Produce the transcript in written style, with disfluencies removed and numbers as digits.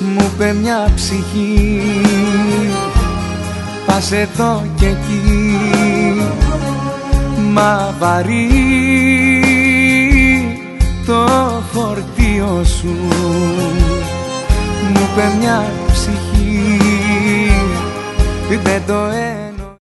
μου είπε μια ψυχή, πας εδώ και εκεί, μα βαρύ το φορτίο σου. Μου είπε μια ψυχή, δεν το